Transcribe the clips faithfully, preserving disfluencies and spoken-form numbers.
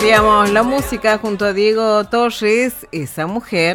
Compartíamos la música junto a Diego Torres, Esa Mujer.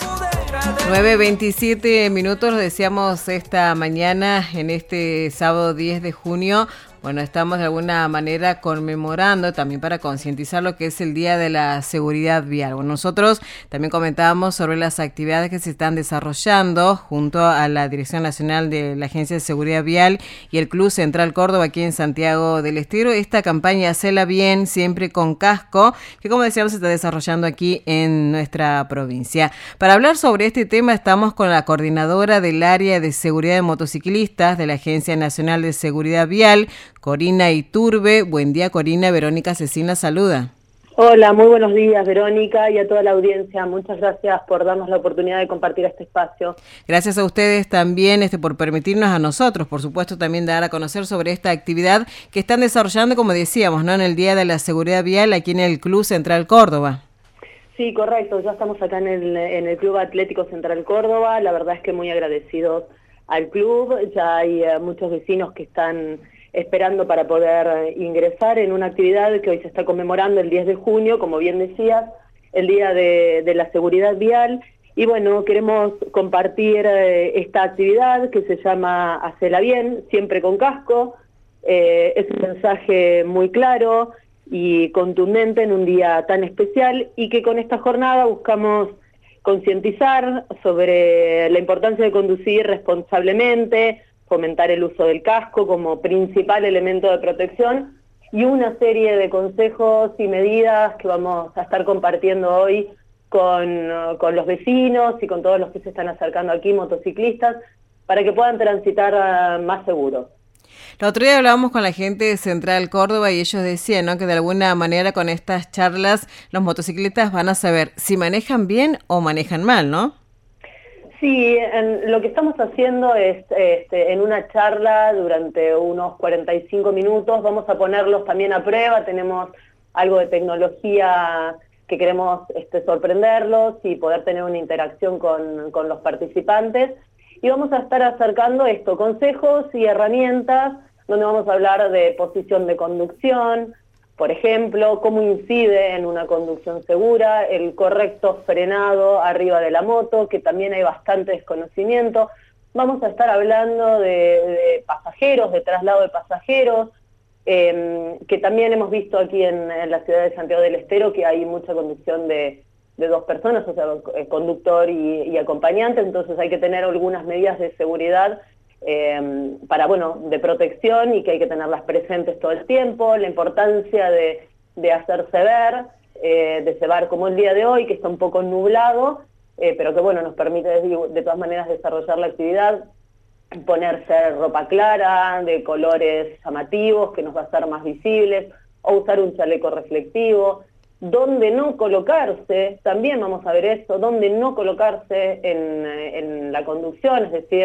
nueve veintisiete minutos, lo decíamos esta mañana en este sábado diez de junio. Bueno, estamos de alguna manera conmemorando también para concientizar lo que es el Día de la Seguridad Vial. Bueno, nosotros también comentábamos sobre las actividades que se están desarrollando junto a la Dirección Nacional de la Agencia de Seguridad Vial y el Club Central Córdoba aquí en Santiago del Estero. Esta campaña Hacela Bien, siempre con casco, que como decíamos se está desarrollando aquí en nuestra provincia. Para hablar sobre este tema estamos con la coordinadora del área de seguridad de motociclistas de la Agencia Nacional de Seguridad Vial, Corina Iturbe. Buen día, Corina. Verónica Cecín la saluda. Hola, muy buenos días, Verónica, y a toda la audiencia. Muchas gracias por darnos la oportunidad de compartir este espacio. Gracias a ustedes también este, por permitirnos a nosotros, por supuesto, también dar a conocer sobre esta actividad que están desarrollando, como decíamos, ¿no?, en el Día de la Seguridad Vial aquí en el Club Central Córdoba. Sí, correcto. Ya estamos acá en el, en el Club Atlético Central Córdoba. La verdad es que muy agradecidos al club. Ya hay uh, muchos vecinos que están esperando para poder ingresar en una actividad que hoy se está conmemorando el diez de junio, como bien decías, el Día de, de la Seguridad Vial. Y bueno, queremos compartir eh, esta actividad que se llama Hacela Bien, siempre con casco. Eh, es un mensaje muy claro y contundente en un día tan especial, y que con esta jornada buscamos concientizar sobre la importancia de conducir responsablemente, fomentar el uso del casco como principal elemento de protección, y una serie de consejos y medidas que vamos a estar compartiendo hoy con, con los vecinos y con todos los que se están acercando aquí, motociclistas, para que puedan transitar uh, más seguros. El otro día hablábamos con la gente de Central Córdoba y ellos decían, ¿no?, que de alguna manera con estas charlas los motociclistas van a saber si manejan bien o manejan mal, ¿no? Sí, en, lo que estamos haciendo es, este, en una charla durante unos cuarenta y cinco minutos, vamos a ponerlos también a prueba. Tenemos algo de tecnología que queremos este, sorprenderlos y poder tener una interacción con, con los participantes. Y vamos a estar acercando esto, consejos y herramientas, donde vamos a hablar de posición de conducción, por ejemplo, cómo incide en una conducción segura, el correcto frenado arriba de la moto, que también hay bastante desconocimiento. Vamos a estar hablando de, de pasajeros, de traslado de pasajeros, eh, que también hemos visto aquí en, en la ciudad de Santiago del Estero que hay mucha conducción de, de dos personas, o sea, conductor y, y acompañante, entonces hay que tener algunas medidas de seguridad Eh, para, bueno, de protección, y que hay que tenerlas presentes todo el tiempo, la importancia de, de hacerse ver, eh, de cebar como el día de hoy, que está un poco nublado, eh, pero que bueno, nos permite de, de todas maneras desarrollar la actividad, ponerse ropa clara, de colores llamativos, que nos va a hacer más visibles, o usar un chaleco reflectivo. Dónde no colocarse, también vamos a ver eso, dónde no colocarse en, en la conducción, es decir,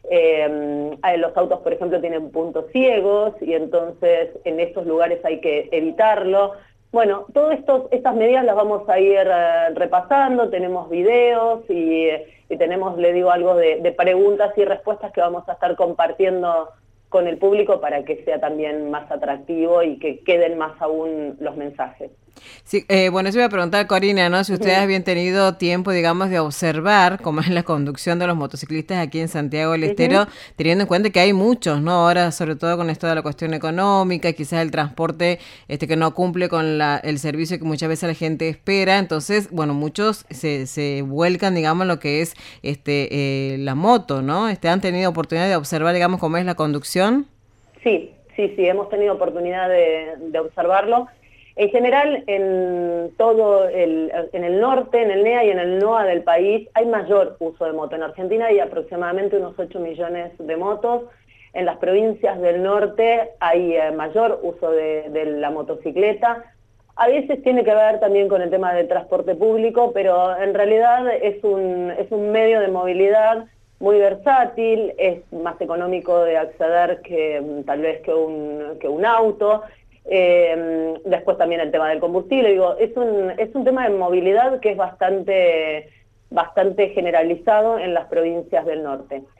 Eh, los autos, por ejemplo, tienen puntos ciegos y entonces en estos lugares hay que evitarlo. Bueno, todas estas medidas las vamos a ir uh, repasando, tenemos videos y, y tenemos, le digo, algo de, de preguntas y respuestas que vamos a estar compartiendo con el público para que sea también más atractivo y que queden más aún los mensajes. Sí, eh, bueno, eso iba a preguntar, Corina, ¿no?, si ustedes habían tenido tiempo, digamos, de observar cómo es la conducción de los motociclistas aquí en Santiago del Estero, uh-huh. teniendo en cuenta que hay muchos, ¿no?, ahora sobre todo con esto de la cuestión económica, quizás el transporte este que no cumple con la, el servicio que muchas veces la gente espera, entonces, bueno, muchos se, se vuelcan, digamos, lo que es este eh, la moto, ¿no? Este, ¿han tenido oportunidad de observar, digamos, cómo es la conducción? Sí, sí, sí, hemos tenido oportunidad de, de observarlo. En general, en todo el, en el norte, en el N E A y en el N O A del país, hay mayor uso de moto. En Argentina hay aproximadamente unos ocho millones de motos. En las provincias del norte hay eh, mayor uso de, de la motocicleta. A veces tiene que ver también con el tema del transporte público, pero en realidad es un, es un medio de movilidad muy versátil, es más económico de acceder que tal vez que un, que un auto. Eh, después también el tema del combustible, digo, es un, es un tema de movilidad que es bastante, bastante generalizado en las provincias del norte.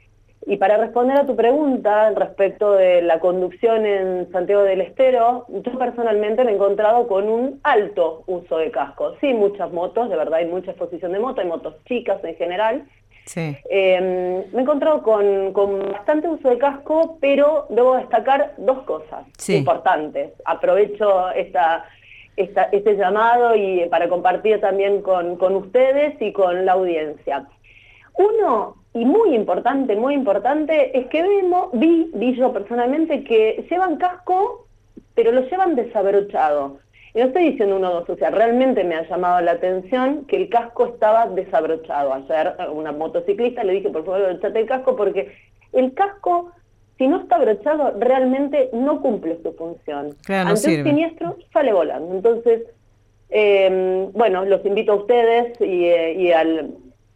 Y para responder a tu pregunta respecto de la conducción en Santiago del Estero, yo personalmente me he encontrado con un alto uso de casco. Sí, muchas motos, de verdad hay mucha exposición de motos, hay motos chicas en general. Sí. Eh, me he encontrado con, con bastante uso de casco, pero debo destacar dos cosas Sí. importantes. Aprovecho esta, esta, este llamado y para compartir también con, con ustedes y con la audiencia. Uno, y muy importante, muy importante, es que vemos, vi, vi yo personalmente que llevan casco, pero lo llevan desabrochado. Y no estoy diciendo uno o dos, o sea, realmente me ha llamado la atención que el casco estaba desabrochado. Ayer a una motociclista le dije, por favor, abrochate el casco, porque el casco, si no está abrochado, realmente no cumple su función. Claro, no Ante sirve. un siniestro, sale volando. Entonces, eh, bueno, los invito a ustedes y, eh, y al...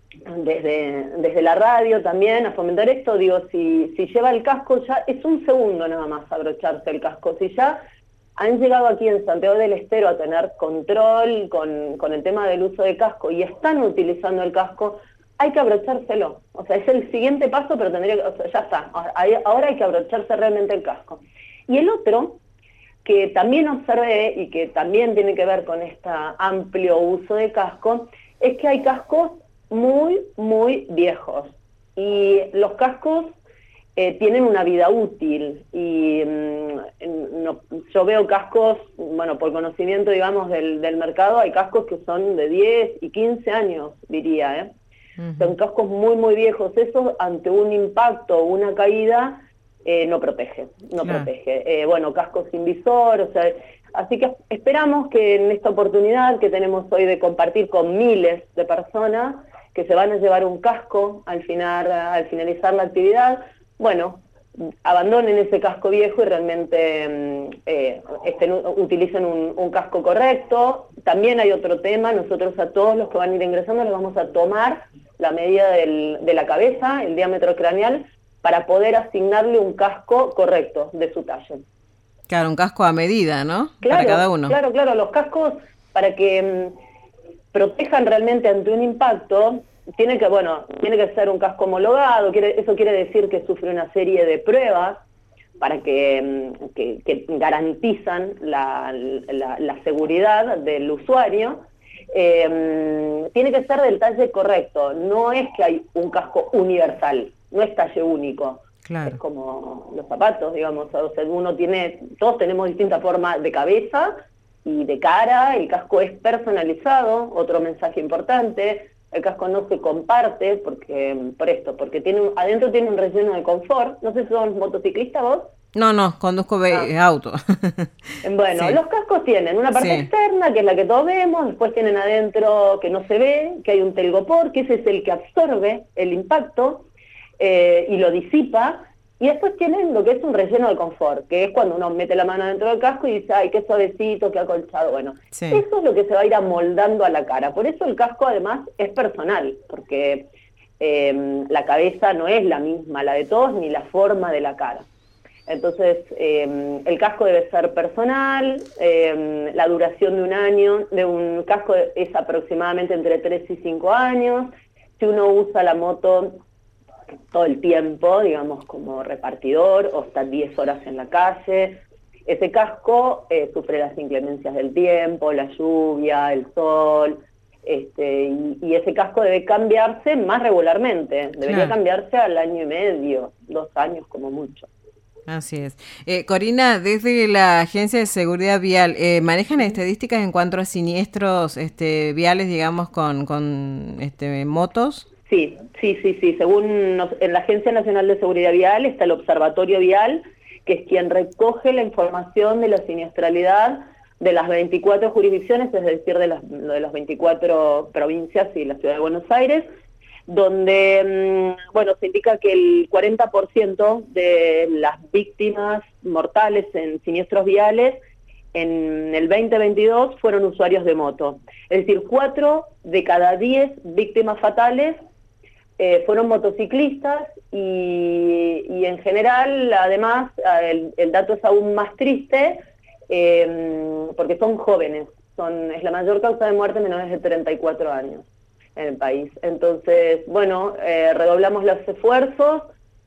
Desde, desde la radio también a fomentar esto. Digo, si, si lleva el casco, ya es un segundo nada más abrocharse el casco. Si ya han llegado aquí en Santiago del Estero a tener control con, con el tema del uso de casco y están utilizando el casco, hay que abrochárselo. O sea, es el siguiente paso, pero tendría que, o sea, ya está, ahora hay que abrocharse realmente el casco. Y el otro, que también observé y que también tiene que ver con este amplio uso de casco, es que hay cascos muy, muy viejos. Y los cascos eh, tienen una vida útil. Y mm, no, yo veo cascos, bueno, por conocimiento, digamos, del, del mercado, hay cascos que son de diez y quince años, diría, ¿eh? Uh-huh. Son cascos muy, muy viejos. Eso, ante un impacto o una caída, eh, no protege, no claro. protege. Eh, bueno, cascos sin visor, o sea... Así que esperamos que en esta oportunidad que tenemos hoy de compartir con miles de personas que se van a llevar un casco al, final, al finalizar la actividad, bueno, abandonen ese casco viejo y realmente eh, estén, utilicen un, un casco correcto. También hay otro tema, nosotros a todos los que van a ir ingresando les vamos a tomar la medida del, de la cabeza, el diámetro craneal, para poder asignarle un casco correcto de su talle. Claro, un casco a medida, ¿no? Claro, para cada uno. Claro, claro, los cascos para que mmm, protejan realmente ante un impacto, tiene que, bueno, tiene que ser un casco homologado, quiere, eso quiere decir que sufre una serie de pruebas para que, que, que garantizan la, la, la seguridad del usuario. Eh, tiene que ser del talle correcto, no es que hay un casco universal, no es talle único. Claro. Es como los zapatos, digamos, o sea, uno tiene, todos tenemos distintas formas de cabeza y de cara, el casco es personalizado, otro mensaje importante, el casco no se comparte porque por esto, porque tiene un, adentro tiene un relleno de confort. No sé si sos motociclista vos. No, no, conduzco ah. auto. Bueno, sí. Los cascos tienen una parte sí. externa, que es la que todos vemos, después tienen adentro que no se ve, que hay un telgopor, que ese es el que absorbe el impacto, Eh, y lo disipa, y después tienen lo que es un relleno de confort, que es cuando uno mete la mano dentro del casco y dice, ay, qué suavecito, qué acolchado. Bueno, sí. Eso es lo que se va a ir amoldando a la cara. Por eso el casco además es personal, porque eh, la cabeza no es la misma, la de todos, ni la forma de la cara. Entonces, eh, el casco debe ser personal, eh, la duración de un año, de un casco es aproximadamente entre tres y cinco años. Si uno usa la moto todo el tiempo, digamos, como repartidor, o está diez horas en la calle, ese casco eh, sufre las inclemencias del tiempo, la lluvia, el sol, este, y, y ese casco debe cambiarse más regularmente, debería claro. cambiarse al año y medio, dos años como mucho. Así es. Eh, Corina, desde la Agencia de Seguridad Vial, eh, ¿manejan estadísticas en cuanto a siniestros este, viales, digamos, con, con este, motos? Sí, sí, sí, sí. Según nos, en la Agencia Nacional de Seguridad Vial está el Observatorio Vial, que es quien recoge la información de la siniestralidad de las veinticuatro jurisdicciones, es decir, de las, de las veinticuatro provincias y la Ciudad de Buenos Aires, donde, bueno, se indica que el cuarenta por ciento de las víctimas mortales en siniestros viales en el veinte veintidós fueron usuarios de moto. Es decir, cuatro de cada diez víctimas fatales Eh, fueron motociclistas y, y en general, además, el, el dato es aún más triste eh, porque son jóvenes, son es la mayor causa de muerte menores de treinta y cuatro años en el país. Entonces, bueno, eh, redoblamos los esfuerzos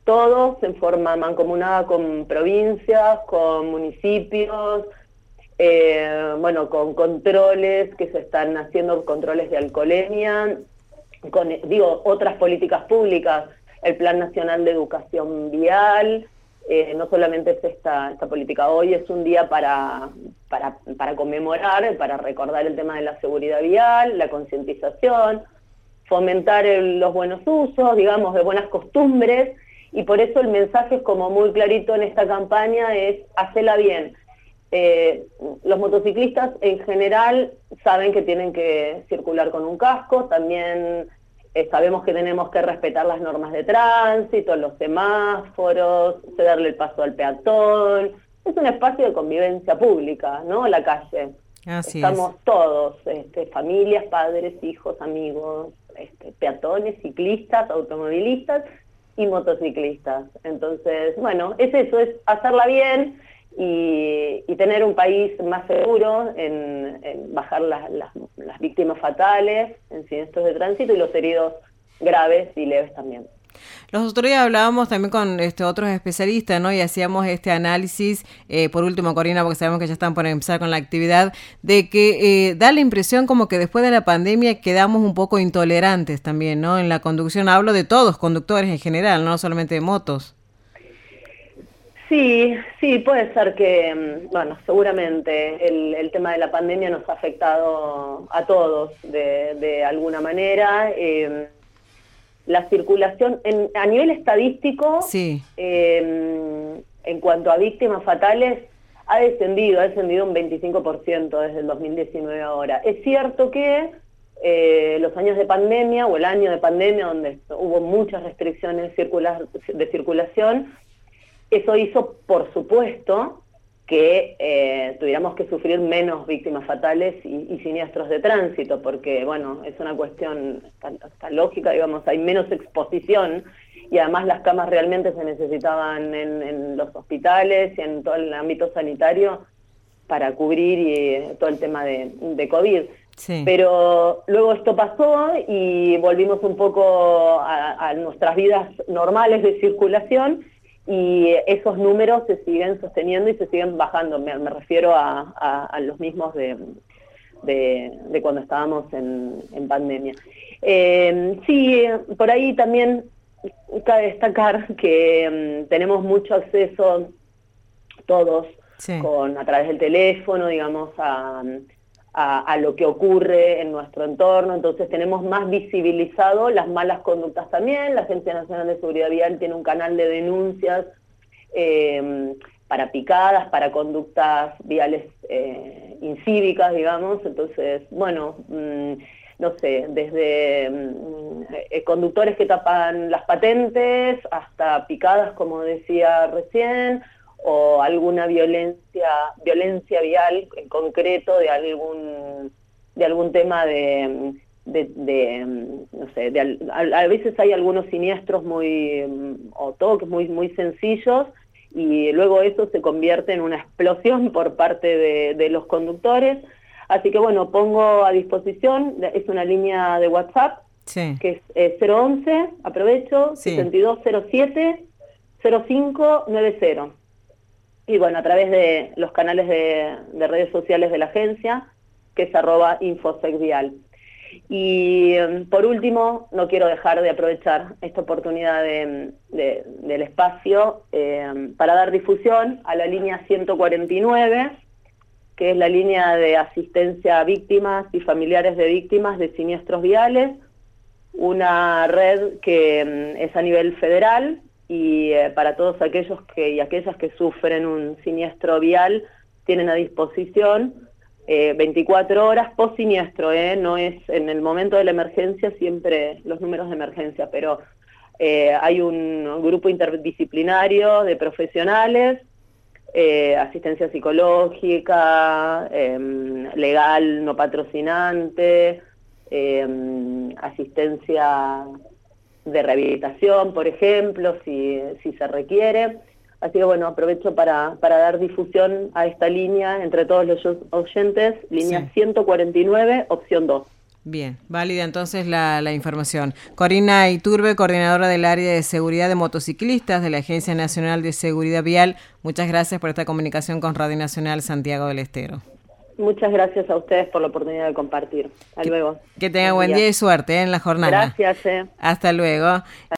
todos en forma mancomunada con provincias, con municipios, eh, bueno, con controles que se están haciendo, controles de alcoholemia, con, digo, otras políticas públicas, el Plan Nacional de Educación Vial. Eh, no solamente es esta, esta política, hoy es un día para, para, para conmemorar, para recordar el tema de la seguridad vial, la concientización, fomentar el, los buenos usos, digamos, de buenas costumbres, y por eso el mensaje es como muy clarito en esta campaña, es hacela bien. Eh, los motociclistas en general saben que tienen que circular con un casco, también Eh, sabemos que tenemos que respetar las normas de tránsito, los semáforos, cederle el paso al peatón. Es un espacio de convivencia pública, ¿no? La calle. Así Estamos es. todos, este, familias, padres, hijos, amigos, este, peatones, ciclistas, automovilistas y motociclistas. Entonces, bueno, es eso, es hacerla bien y, y tener un país más seguro, en, en bajar las, las, las víctimas fatales en siniestros de tránsito y los heridos graves y leves también. Los otros días hablábamos también con este, otros especialistas, ¿no? Y hacíamos este análisis, eh, por último, Corina, porque sabemos que ya están por empezar con la actividad, de que eh, da la impresión como que después de la pandemia quedamos un poco intolerantes también, ¿no? En la conducción, hablo de todos, conductores en general, no solamente de motos. Sí, sí, puede ser que, bueno, seguramente el, el tema de la pandemia nos ha afectado a todos de, de alguna manera. Eh, la circulación, en, a nivel estadístico, sí. eh, en cuanto a víctimas fatales, ha descendido, ha descendido un veinticinco por ciento desde el dos mil diecinueve ahora. Es cierto que eh, los años de pandemia, o el año de pandemia, donde hubo muchas restricciones circular, de circulación, eso hizo, por supuesto, que eh, tuviéramos que sufrir menos víctimas fatales y, y siniestros de tránsito, porque, bueno, es una cuestión está, está lógica, digamos, hay menos exposición, y además las camas realmente se necesitaban en, en los hospitales y en todo el ámbito sanitario para cubrir y, todo el tema de, de COVID. Sí. Pero luego esto pasó y volvimos un poco a, a nuestras vidas normales de circulación, y esos números se siguen sosteniendo y se siguen bajando. Me, me refiero a, a, a los mismos de, de, de cuando estábamos en, en pandemia. Eh, sí, por ahí también cabe destacar que um, tenemos mucho acceso todos, sí, con, a través del teléfono, digamos, a, a, a lo que ocurre en nuestro entorno, entonces tenemos más visibilizado las malas conductas también. La Agencia Nacional de Seguridad Vial tiene un canal de denuncias eh, para picadas, para conductas viales eh, incívicas, digamos. Entonces, bueno, mmm, no sé, desde mmm, eh, conductores que tapan las patentes hasta picadas, como decía recién, o alguna violencia violencia vial en concreto de algún de algún tema de, de, de no sé, de, a, a veces hay algunos siniestros muy o toques muy muy sencillos, y luego eso se convierte en una explosión por parte de, de los conductores. Así que bueno, pongo a disposición, es una línea de WhatsApp, sí, que es eh, cero once, aprovecho, sí, setenta y dos cero siete cero cinco nueve cero. Y bueno, a través de los canales de, de redes sociales de la agencia, que es arroba infosecvial. Y por último, no quiero dejar de aprovechar esta oportunidad de, de, del espacio eh, para dar difusión a la línea ciento cuarenta y nueve, que es la línea de asistencia a víctimas y familiares de víctimas de siniestros viales, una red que es a nivel federal, y eh, para todos aquellos que y aquellas que sufren un siniestro vial tienen a disposición eh, veinticuatro horas post siniestro, eh, no es en el momento de la emergencia siempre los números de emergencia, pero eh, hay un grupo interdisciplinario de profesionales, eh, asistencia psicológica, eh, legal no patrocinante, eh, asistencia de rehabilitación, por ejemplo, si, si se requiere. Así que bueno, aprovecho para, para dar difusión a esta línea entre todos los oyentes, línea sí. ciento cuarenta y nueve, opción dos. Bien, válida entonces la, la información. Corina Iturbe, coordinadora del área de seguridad de motociclistas de la Agencia Nacional de Seguridad Vial, muchas gracias por esta comunicación con Radio Nacional Santiago del Estero. Muchas gracias a ustedes por la oportunidad de compartir. Hasta que, luego. Que tenga buen día. día y suerte ¿eh? en la jornada. Gracias. Eh. Hasta luego.